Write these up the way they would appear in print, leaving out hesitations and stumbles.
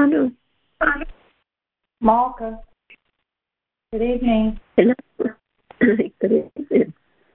Manu. Malka. Good evening. Hello. Good evening.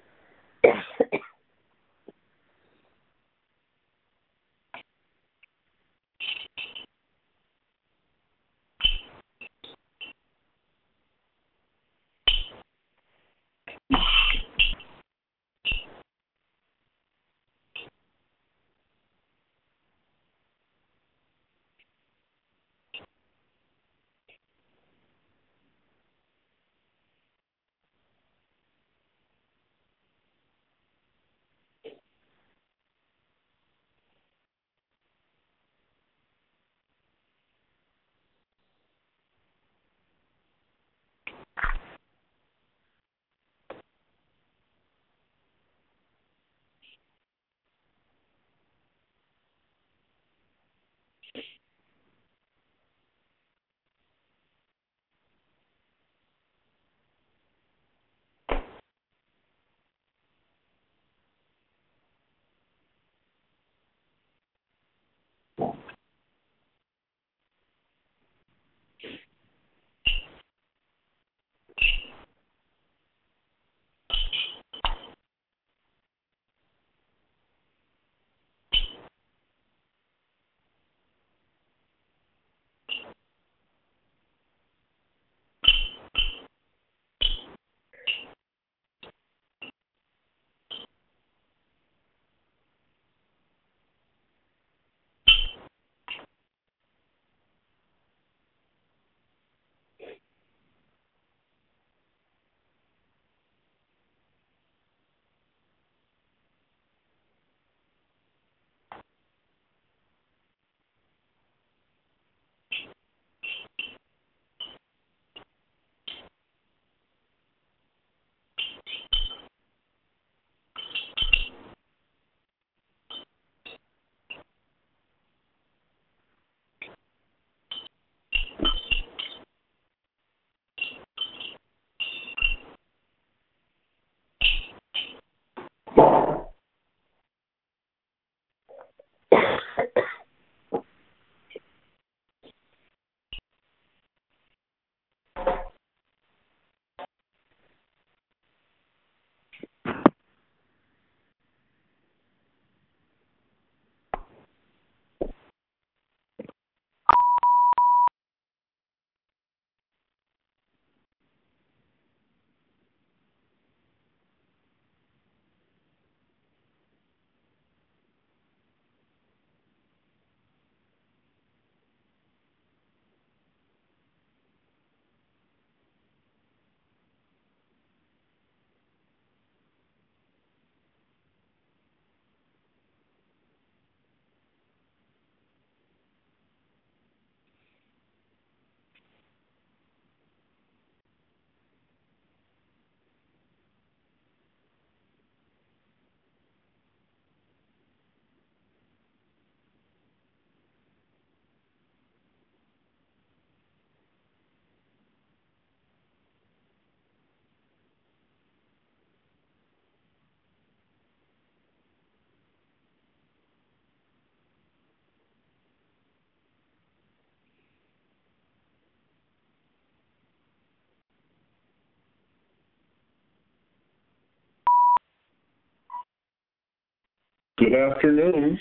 Good afternoon.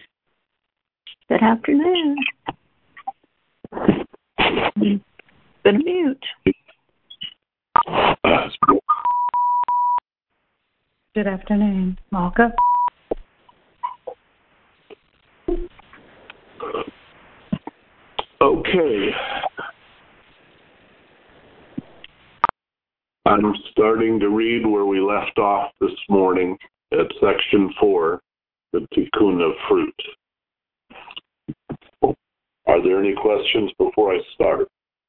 Good afternoon. Gonna mute. Good afternoon. Malka. Okay. I'm starting to read where we left off this morning at section 4, the Tikkun of fruit. Are there any questions before I start?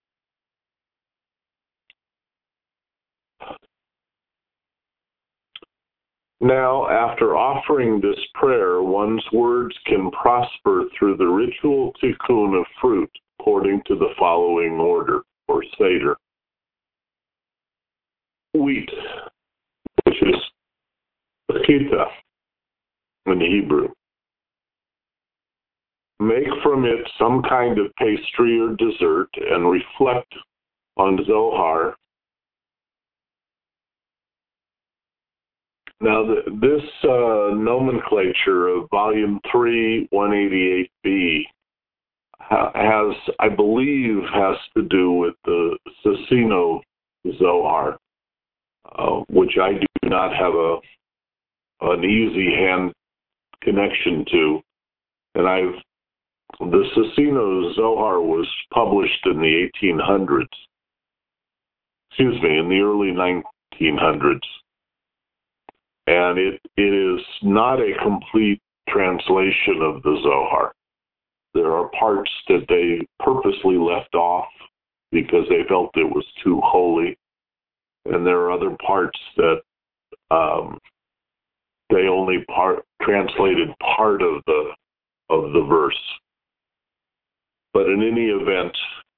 Now, after offering this prayer, one's words can prosper through the ritual tikkun of fruit according to the following order, or seder. Wheat, which is chita in Hebrew. make from it some kind of pastry or dessert, and reflect on Zohar. Now, this nomenclature of Volume 3, 188b has, I believe, has to do with the Cicino Zohar, which I do not have an easy hand connection to. And the Cicino Zohar was published in the 1800s. Excuse me, in the early 1900s. And it is not a complete translation of the Zohar. There are parts that they purposely left off because they felt it was too holy. And there are other parts that they only translated part of the verse. But in any event,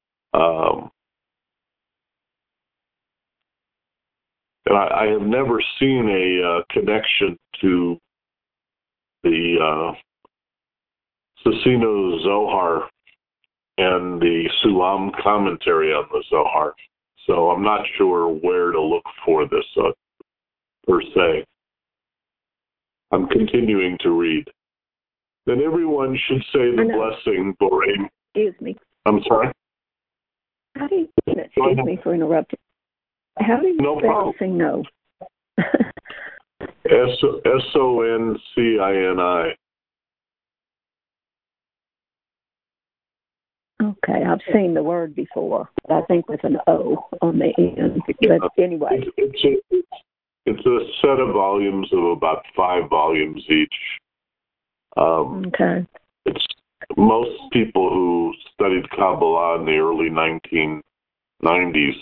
and I have never seen a connection to the Cicino Zohar and the Sulam commentary on the Zohar. So I'm not sure where to look for this per se. I'm continuing to read. Then everyone should say the blessing, Borei. Excuse me. I'm sorry? How do you, excuse me for interrupting. How do you say no? Soncini. Okay, I've seen the word before, but I think with an O on the end. But anyway. It's a set of volumes of about 5 volumes each. Okay. It's most people who studied Kabbalah in the early 1990s,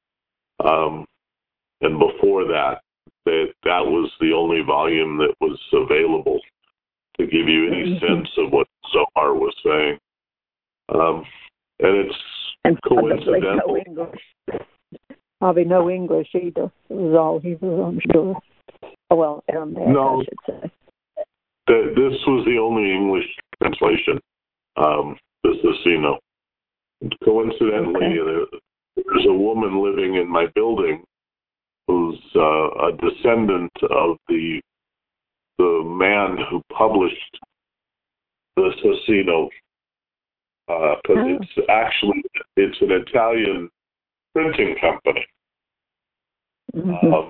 and before that was the only volume that was available to give you any sense of what Zohar was saying. And it's coincidental. Probably no English either. It was all Hebrew, I'm sure. Well, Aramaic, I should say. This was the only English translation, the Cicino. Coincidentally, there's a woman living in my building who's a descendant of the man who published the Cicino, because it's an Italian printing company. Mm-hmm.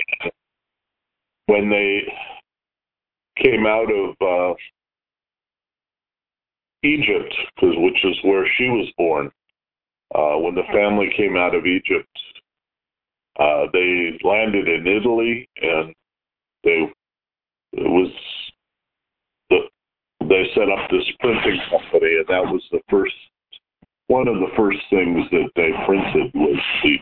When they came out of Egypt, which is where she was born, when the family came out of Egypt, they landed in Italy, and they set up this printing company, and that was one of the first things that they printed was the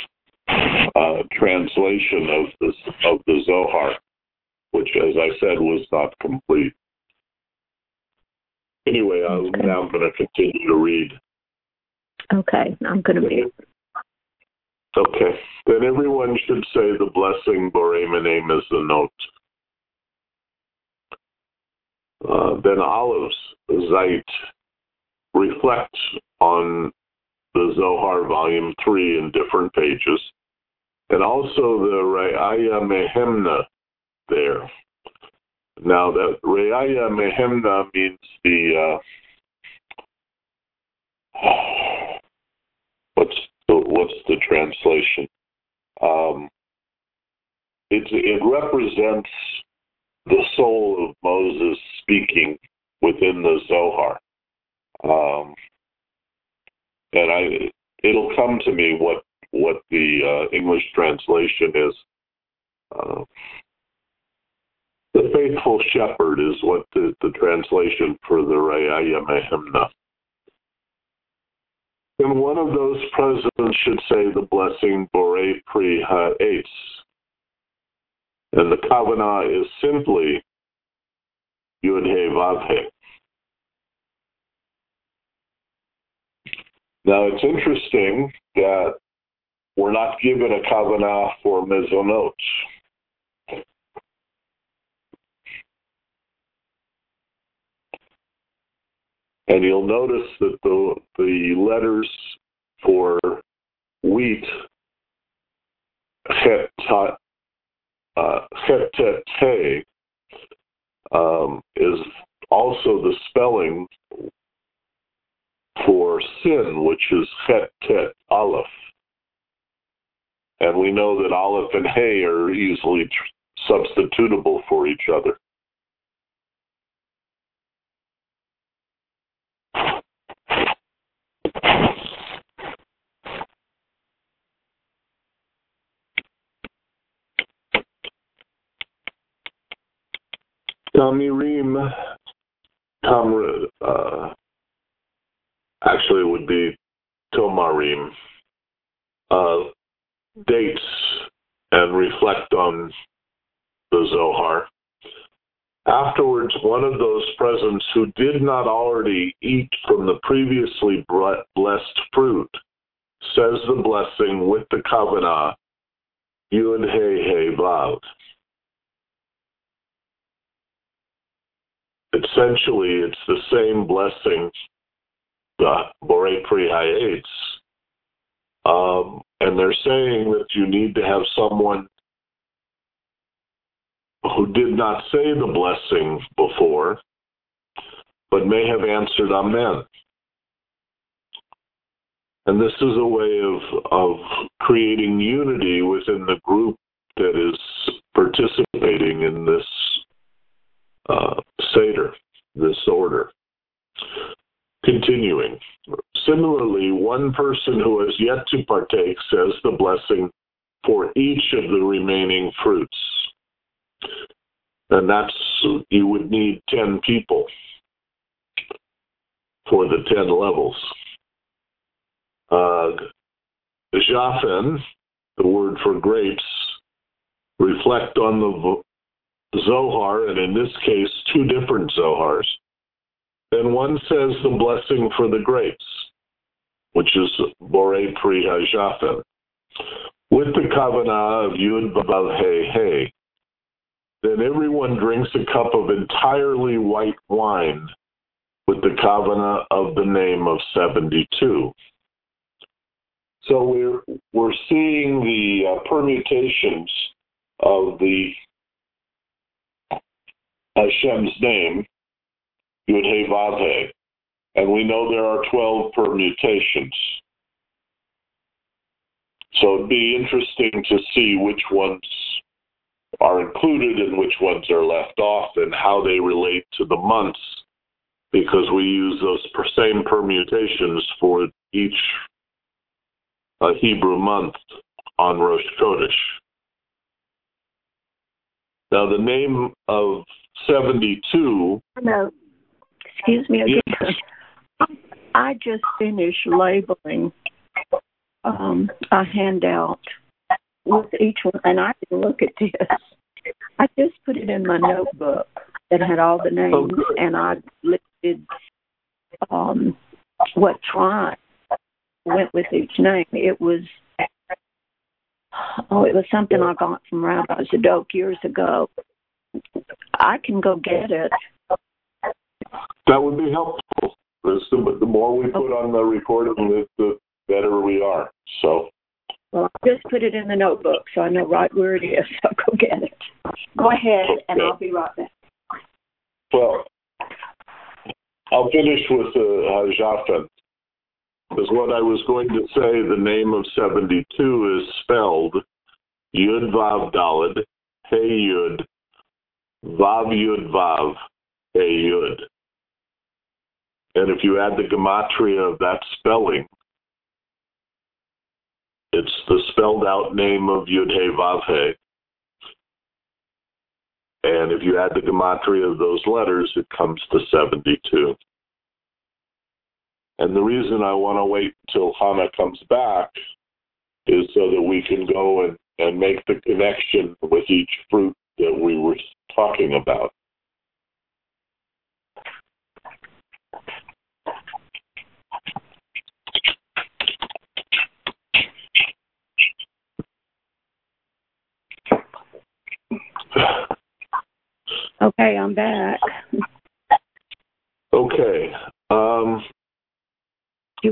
translation of the Zohar, which, as I said, was not complete. Anyway, I'm now going to continue to read. Okay, I'm going to read. Okay. Then everyone should say the blessing Borei Menem as the note. Then Olives, Zait, reflect on the Zohar Volume 3 in different pages, and also the Re'aya Mehemna there. Now, that Re'aya Mehemna means the what's the translation? It represents the soul of Moses speaking within the Zohar, and it'll come to me what the English translation is. The faithful shepherd is what the translation for the Re'aya Mehemna. And one of those presidents should say the blessing Borei Pri Ha'etz. And the Kavanah is simply Yud He Vav He. Now it's interesting that we're not given a Kavanah for Mezonot. And you'll notice that the letters for wheat, chet, is also the spelling for sin, which is chet aleph. And we know that aleph and hey are easily substitutable for each other. Tamirim, actually it would be Tomarim, dates and reflect on the Zohar. Afterwards, one of those present who did not already eat from the previously blessed fruit says the blessing with the kavanah, Yud Hey Hey Vav. Essentially, it's the same blessing, the Borei Pri Hayetz. And they're saying that you need to have someone who did not say the blessing before, but may have answered Amen. And this is a way of creating unity within the group that is participating in this Seder, this order. Continuing. Similarly, one person who has yet to partake says the blessing for each of the remaining fruits. And you would need 10 people for the 10 levels. Jafen, the word for grapes, reflect on the Zohar, and in this case, 2 different Zohars. Then one says the blessing for the grapes, which is Borei Pri HaJafen, with the kavanah of Yud Vav Hey Hey. Then everyone drinks a cup of entirely white wine with the kavanah of the name of 72. So we're seeing the permutations of the Hashem's name, Yud Hey Vav Hey, and we know there are 12 permutations. So it'd be interesting to see which ones are included and which ones are left off and how they relate to the months, because we use those same permutations for each Hebrew month on Rosh Chodesh. Now the name of 72... No, excuse me again. Yes. I just finished labeling a handout with each one, and I didn't look at this. I just put it in my notebook that had all the names, and I listed what tribe went with each name. It was something I got from Rabbi Zadok years ago. I can go get it. That would be helpful. The more we put on the recording, the better we are. So. Well, I just put it in the notebook, so I know right where it is. So go get it. Go ahead, and I'll be right back. Well, I'll finish with Jafen, because what I was going to say, the name of 72 is spelled Yud Vav Daled, Hey Yud, Vav Yud Vav, Hey Yud. And if you add the gematria of that spelling, it's the spelled out name of Yud Hey Vav Hey. And if you add the gematria of those letters, it comes to 72. And the reason I want to wait until Hannah comes back is so that we can go and make the connection with each fruit that we were talking about. Okay, I'm back. Okay.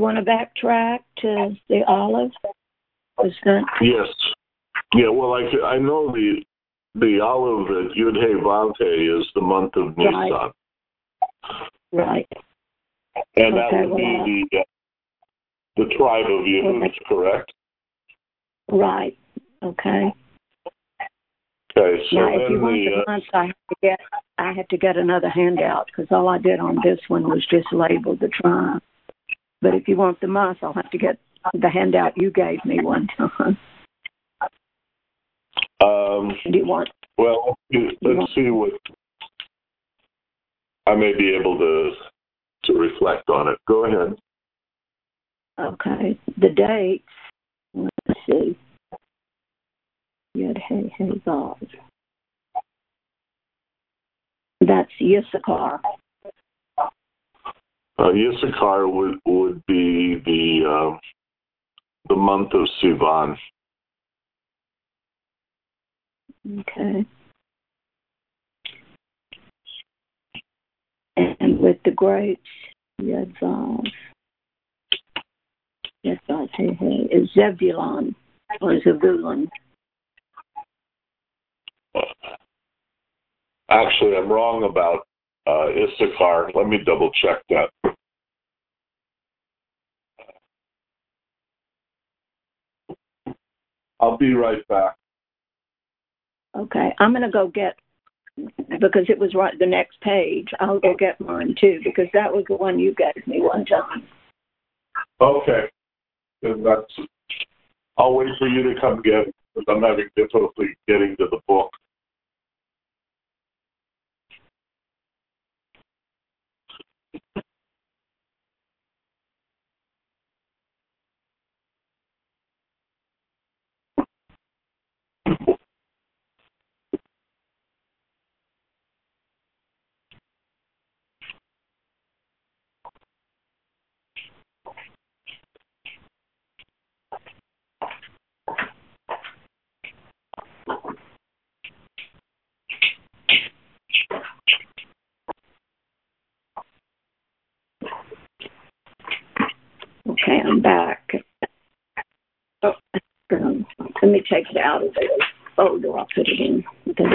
want to backtrack to the olive? Yes. Yeah, well, I know the olive at Yud Hey Vav Hey is the month of Nisan. Right. And that would be the tribe of Yehuda, correct? Right. Okay. Okay, so now, then if you want the months, I had to get another handout because all I did on this one was just label the tribe. But if you want the months, I'll have to get the handout you gave me one time. Do you want? Well, let's see what I may be able to reflect on it. Go ahead. Okay. The dates. Let's see. Yud Hey Hey Vav. That's Yissachar. Yissachar would be the month of Sivan. Okay. And with the grapes, Yud Vav. Yud Vav Hey Hey is Zebulon or Zebulun. Actually, I'm wrong about Issachar. Let me double check that. I'll be right back. Okay, I'm going to go get, because it was right the next page, I'll go get mine too, because that was the one you gave me one time. Okay. Then I'll wait for you to come get it, because I'm having difficulty getting to the book. Okay, I'm back. Oh, let me take it out of the folder. I'll put it in.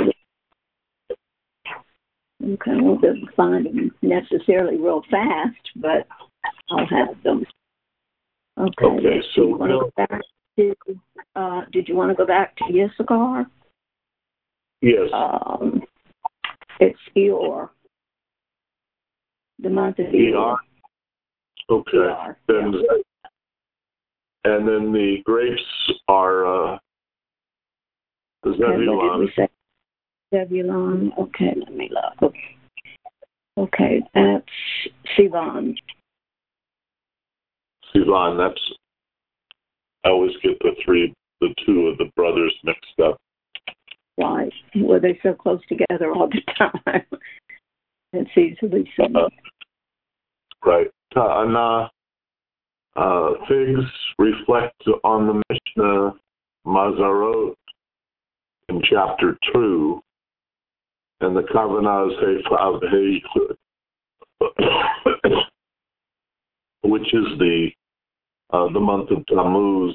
Okay, I won't be able to find them necessarily real fast, but I'll have them. Okay, so you want to go back to, did you want to go back to Yissachar? Yes. It's Eor. The month of Eor. Okay. Eor. Then, and then the grapes are the Zebulon. What did we say? Zebulon. Okay, let me look. Okay, that's Sivan. Sivan, I always get the two of the brothers mixed up. Right. Well, they're so close together all the time. It's easily seen. Right. Ta'ana, figs reflect on the Mishnah Mazarot in chapter 2, and the Kavanah is Hey, which is the month of Tammuz.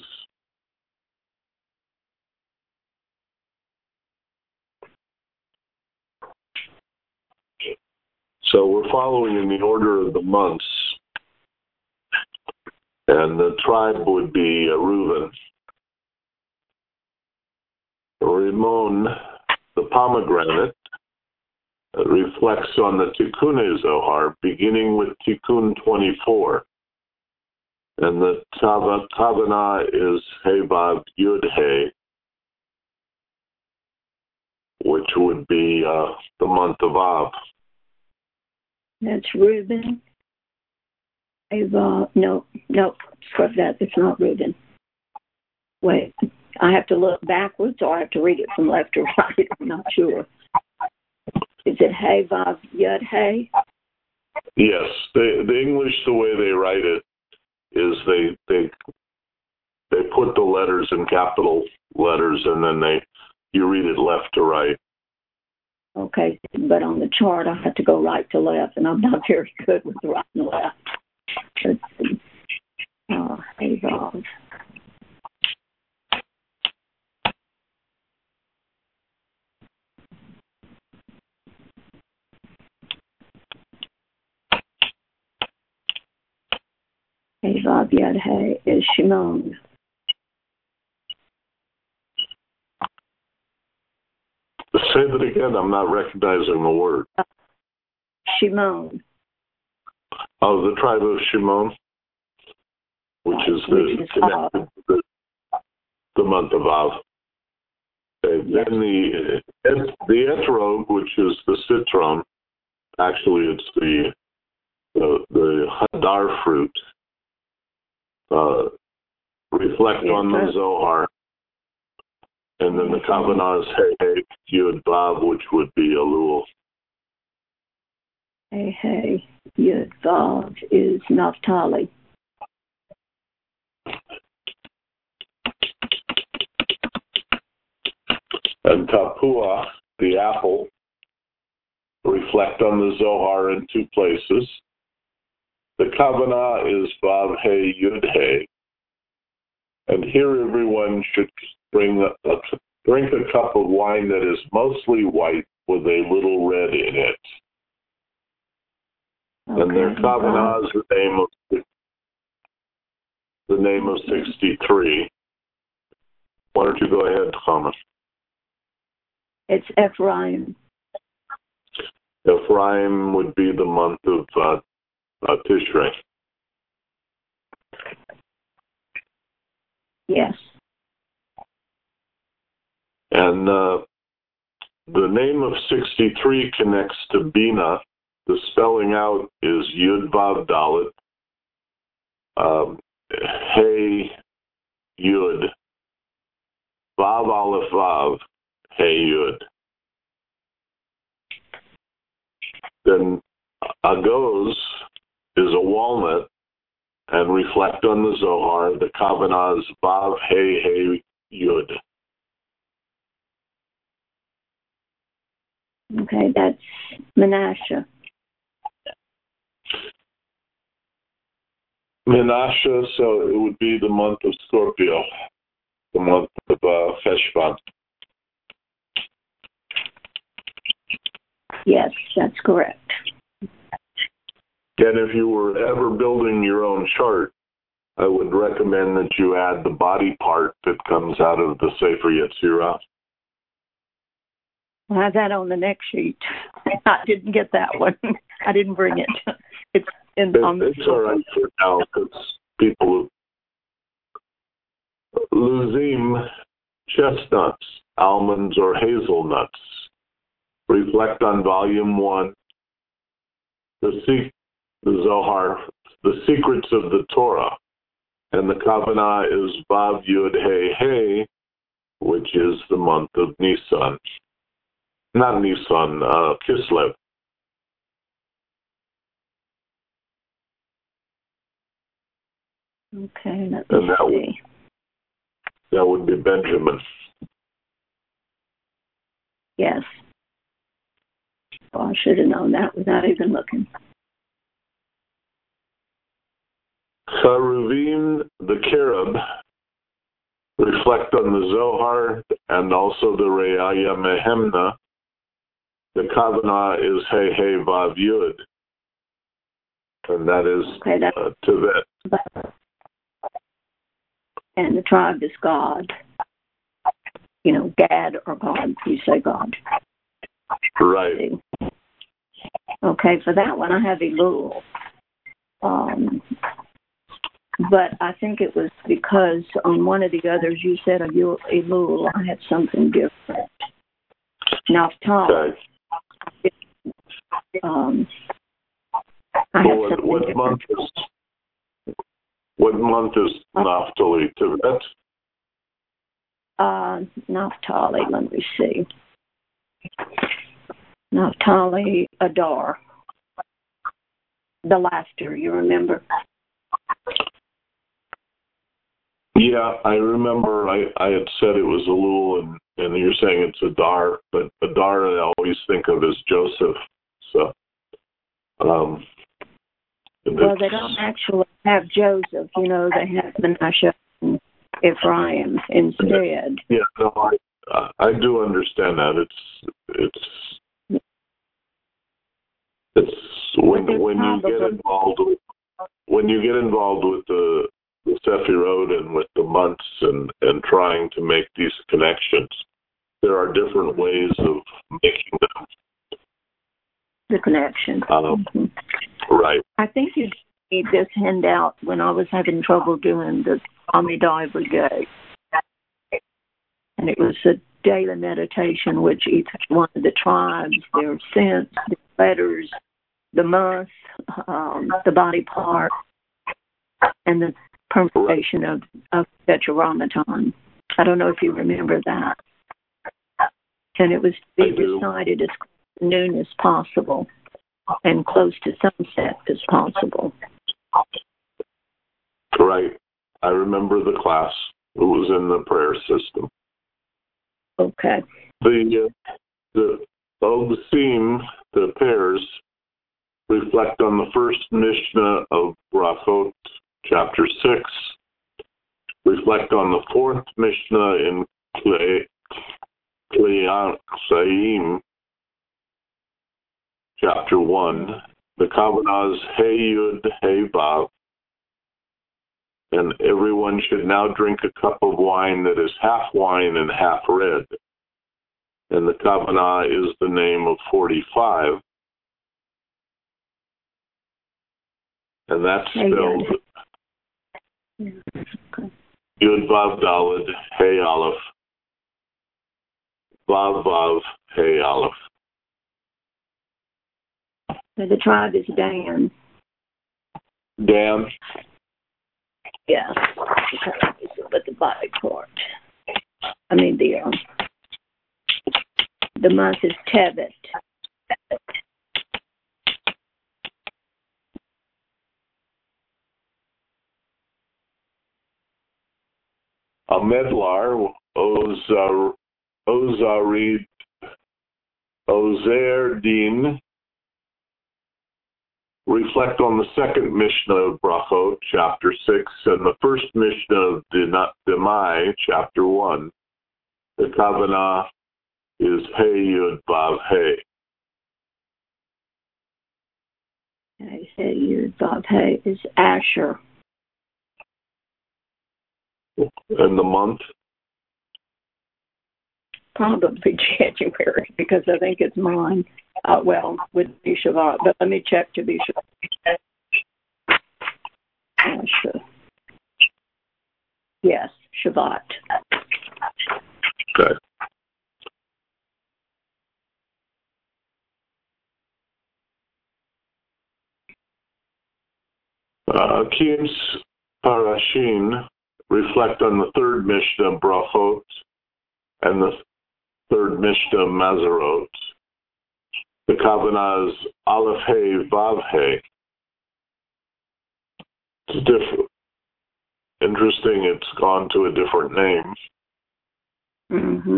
So we're following in the order of the months, and the tribe would be Reuben. Rimon, the pomegranate, reflects on the Tikkun Zohar, beginning with Tikkun 24. And the Kavanah is Hey Vav Yud Hey, which would be the month of Av. That's Reuben. No, scrub that. It's not Reuben. Wait, I have to look backwards or I have to read it from left to right. I'm not sure. Is it Hey Vav Yud Hey? Yes, the English, the way they write it, is they put the letters in capital letters and then you read it left to right. Okay, but on the chart I have to go right to left, and I'm not very good with right and left. Let's see. Vav Yud Hey is Shimon. Say that again. I'm not recognizing the word. Shimon. Oh, the tribe of Shimon, which is connected to the month of Av. Okay. Yes. Then the etrog, which is the citron. Actually, it's the hadar fruit. Reflect on the Zohar. And then the Kavanah is Hey Yud Vav, which would be Elul. Hey Yud Vav is Naphtali. And Tapua, the apple, reflect on the Zohar in two places. The Kavanah is Vav Hey Yud Hey. And here everyone should drink a cup of wine that is mostly white with a little red in it. Okay. And their Kavanah is the name of 63. Why don't you go ahead, Thomas? It's Ephraim. Ephraim would be the month of Tishrei. Yes. And the name of 63 connects to Bina. The spelling out is Yud Vav Dalet. Hey Yud. Vav Aleph Vav. Hey Yud. Then Agoz is a walnut, and reflect on the Zohar. The Kavanah is Vav Hey Hey Yud. Okay, that's Menashe. Menashe, so it would be the month of Scorpio, the month of Cheshvan. Yes, that's correct. And if you were ever building your own chart, I would recommend that you add the body part that comes out of the Sefer Yetzirah. I'll have that on the next sheet. I didn't get that one. I didn't bring it. It's on the It's all right for now because people losing chestnuts, almonds, or hazelnuts. Reflect on Volume 1, the Zohar, the secrets of the Torah, and the Kavanah is Vav Yud Hey Hey, which is the month of Nisan. Not Nisan, Kislev. Okay, let me see. That would be Benjamin. Yes. Well, I should have known that without even looking. Charuvim, the cherub, reflect on the Zohar and also the Re'aya Mehemna. The Kavanah is Hey Hey Vav Yud. And that is Tevet. And the tribe is God. You know, Gad or God. You say God. Right. Okay, for that one I have Elul. But I think it was because on one of the others you said Elul, I had something different. Naphtali. Okay. What month is Naphtali? Tevet? Naphtali, let me see. Naphtali Adar. The laughter, you remember? Yeah, I remember I had said it was Elul, and you're saying it's Adar, but Adar I always think of as Joseph. So, well, they don't actually have Joseph. You know, they have Menashe and Ephraim instead. Yeah, no, I do understand that. It's when you get involved with when you get involved with the Sephirot and with the months and trying to make these connections, there are different ways of making them. The connection. Right. I think you gave me this handout when I was having trouble doing the Amidah every day. And it was a daily meditation, which each one of the tribes, their scents, the letters, the month, the body part, and the permutation of Tetragrammaton. I don't know if you remember that. And it was to be recited as noon as possible and close to sunset as possible. Right. I remember the class. It was in the prayer system. Okay. The theme, the pairs, reflect on the first Mishnah of Brachot, chapter 6, reflect on the fourth Mishnah in Kleyaim, chapter 1, the Kavanah's Hey Yud, Hey Vav, and everyone should now drink a cup of wine that is half wine and half red. And the Kavanah is the name of 45. And that's spelled Yud Vav Daled, Hey Aleph, Vav Vav, Hey Aleph. So the tribe is Dan. Dan? Yes. But the body part. I mean, the month is Tevet. A medlar, Ozerdin, reflect on the second Mishnah of Brachot, chapter 6, and the first Mishnah of Demai, chapter 1. The Kavanah is Hey Yud Vav Hey. Hey Yud Vav Hey is Asher. And the month? Probably January, because I think it's mine. Would be Shabbat, but let me check to be sure. Asher. Yes, Shabbat. Okay. Kiyum's Parashin reflect on the third Mishnah Brachot and the third Mishnah Mazarot. The Kavanah is Aleph Hey Vav Hey. It's different. Interesting, it's gone to a different name. Mm-hmm.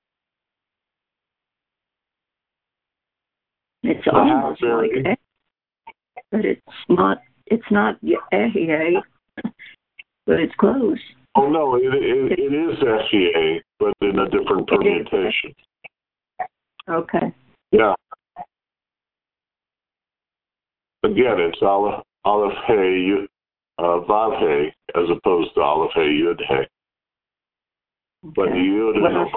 It's almost like but it's not Ehyeh, but it's close. Oh no, it is Ehyeh, but in a different permutation. Okay. Yeah. Again, it's Aleph Hey Vav Hey as opposed to Aleph Hey Yud Hey. But the Yud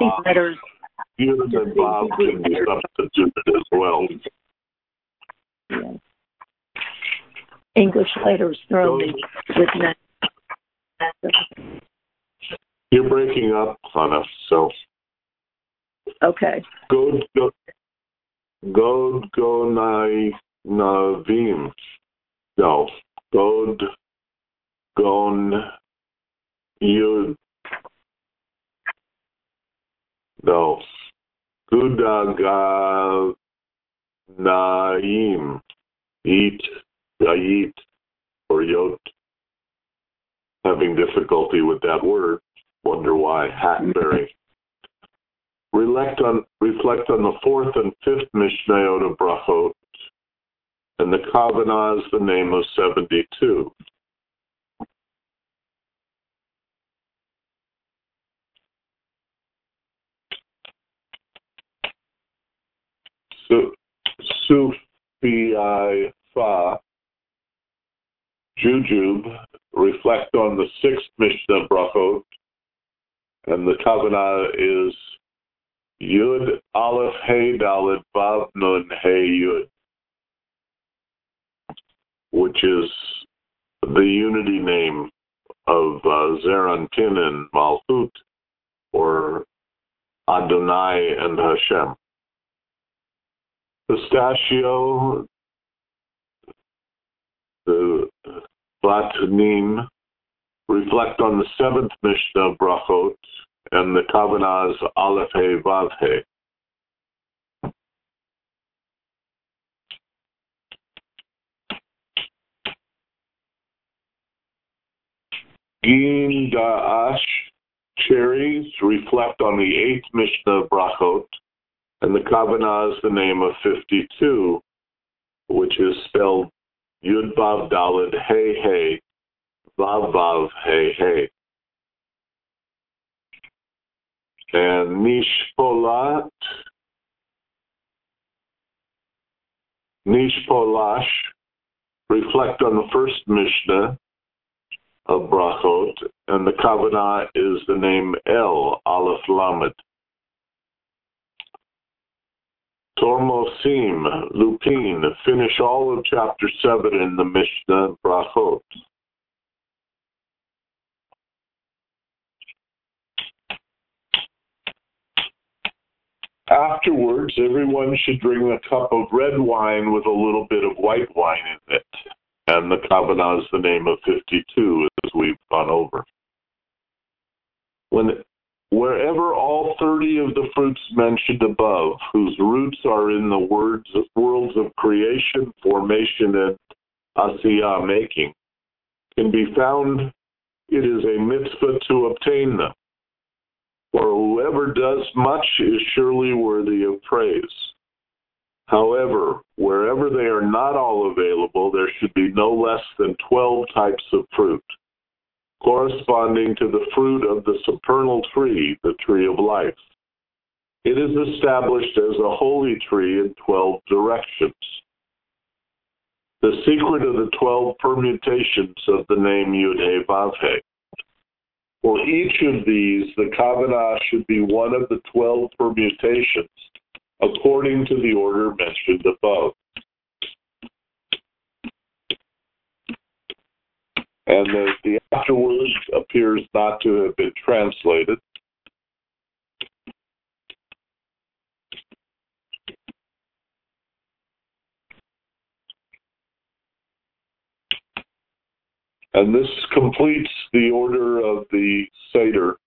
and Vav can be substituted as well. Yeah. English letters thrown with names. You're breaking up on us, so. Okay. Navim. No. Gon Yud. No. Gudaga Naim. Eat, Yait, or Yot. Having difficulty with that word. Wonder why. Hackberry. Reflect on the fourth and fifth Mishnayot of Brachot, and the Kavanah is the name of 72. Sufi Fa Jujub reflect on the sixth Mishnah Brachot, and the Kavanah is Yud Aleph Hey Dalet Vav Nun Hey Yud, which is the unity name of Zeranpin and Malchut, or Adonai and Hashem. Pistachio, the Batanim, reflect on the seventh Mishnah Brachot, and the Kavanah is Aleph Hey Vav Hey. Gin Da'ash, cherries, reflect on the eighth Mishnah Brachot, and the Kavanah is the name of 52, which is spelled Yud Vav Daled Hey Hey, Vav Vav Hey Hey. And Nishpolash, reflect on the first Mishnah of Brachot, and the Kavanah is the name El, Aleph Lamed. Tormosim, Lupin, finish all of chapter 7 in the Mishnah Brachot. Afterwards, everyone should drink a cup of red wine with a little bit of white wine in it. And the Kavanah is the name of 52, as we've gone over. Wherever all 30 of the fruits mentioned above, whose roots are in the worlds of creation, formation, and asiyah, making, can be found, it is a mitzvah to obtain them. For whoever does much is surely worthy of praise. However, wherever they are not all available, there should be no less than 12 types of fruit, corresponding to the fruit of the supernal tree, the tree of life. It is established as a holy tree in 12 directions. The secret of the 12 permutations of the name Yud-Heh Vav-Heh. For each of these, the Kavanah should be one of the 12 permutations, according to the order mentioned above. And the afterwards appears not to have been translated. And this completes the order of the Seder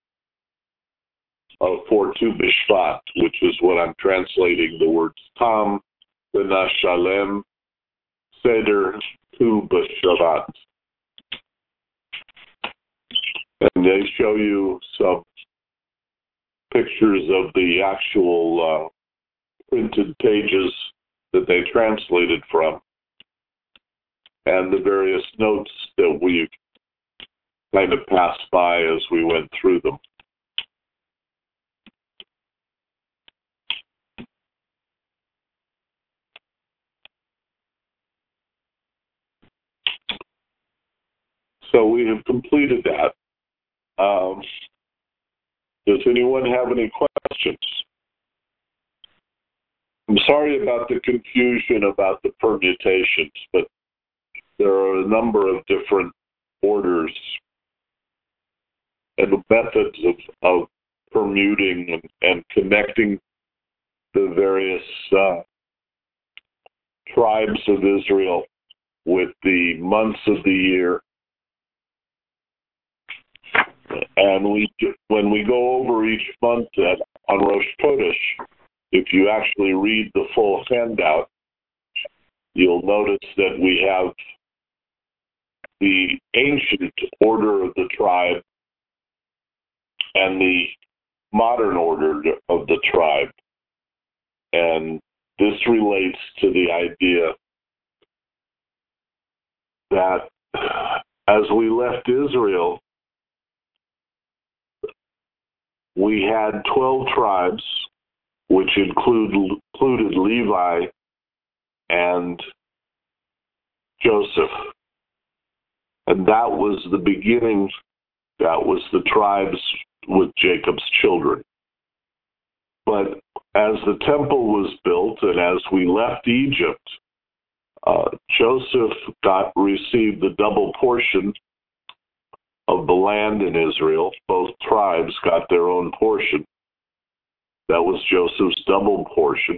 for Tu B'Shvat, which is what I'm translating the words Tam, B'na Shalem, Seder, Tu B'Shvat. And they show you some pictures of the actual printed pages that they translated from, and the various notes that we kind of passed by as we went through them. So we have completed that. Does anyone have any questions? I'm sorry about the confusion about the permutations, but there are a number of different orders and methods of permuting and connecting the various tribes of Israel with the months of the year. And when we go over each month on Rosh Chodesh, if you actually read the full handout, you'll notice that we have the ancient order of the tribe and the modern order of the tribe. And this relates to the idea that as we left Israel, we had 12 tribes, which included Levi and Joseph. And that was the beginning. That was the tribes with Jacob's children. But as the temple was built and as we left Egypt, Joseph received the double portion of the land in Israel. Both tribes got their own portion. That was Joseph's double portion.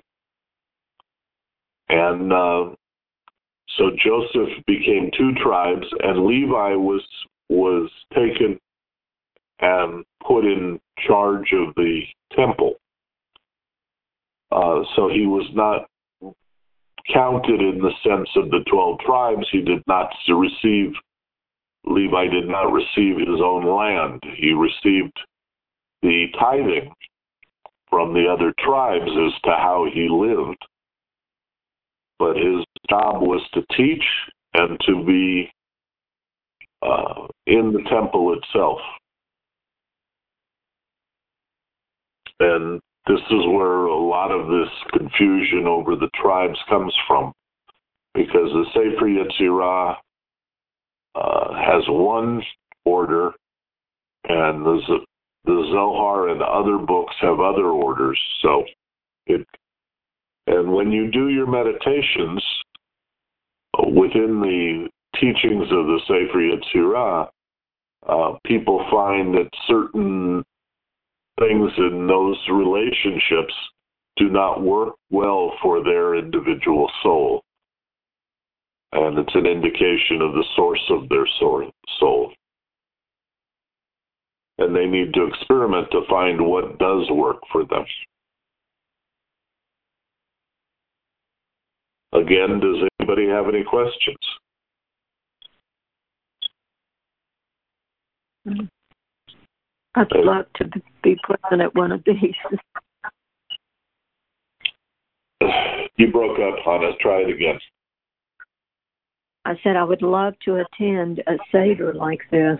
And so Joseph became two tribes, and Levi was taken and put in charge of the temple. So he was not counted in the sense of the 12 tribes. Levi did not receive his own land. He received the tithing from the other tribes as to how he lived. But his job was to teach and to be in the temple itself. And this is where a lot of this confusion over the tribes comes from, because the Sefer Yetzirah has one order, and the Zohar and other books have other orders. And when you do your meditations within the teachings of the Sefer Yetzirah, people find that certain things in those relationships do not work well for their individual soul. And it's an indication of the source of their soul. And they need to experiment to find what does work for them. Again, does anybody have any questions? I'd love to be present at one of these. You broke up, Hannah. Try it again. I said I would love to attend a Seder like this.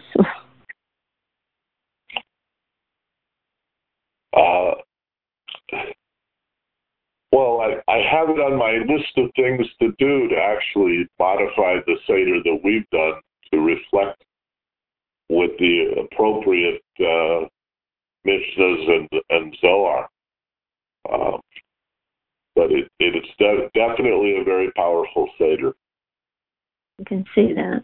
Well, I have it on my list of things to do to actually modify the Seder that we've done to reflect with the appropriate Mishnahs and Zohar. But it's definitely a very powerful Seder. You can see that.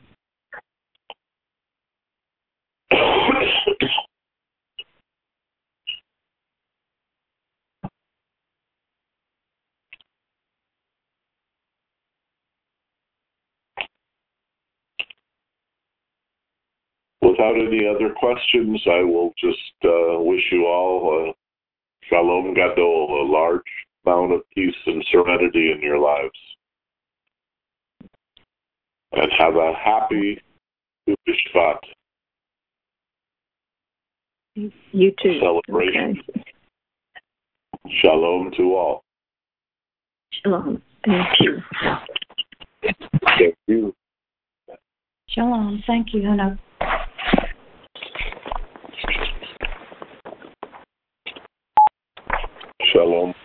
Without any other questions, I will just wish you all Shalom Gadol, a large amount of peace and serenity in your lives. And have a happy Shvat. You too. Celebration. Okay. Shalom to all. Shalom. Thank you. Thank you. Shalom. Thank you, Hannah. Shalom.